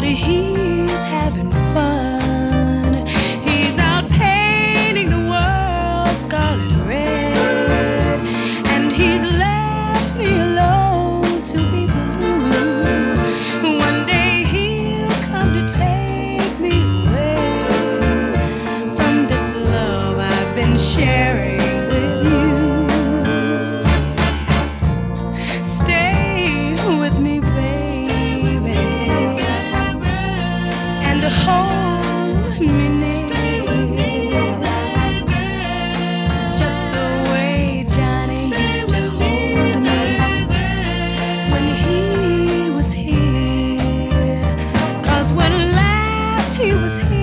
but he's having fun. He's out painting the world scarlet red, and he's left me alone to be blue. One day he'll come to take me away from this love I've been sharing with you. Stay with me, baby, and hold me near, just the way Johnny used to hold me when he was here. 'Cause when last he was here,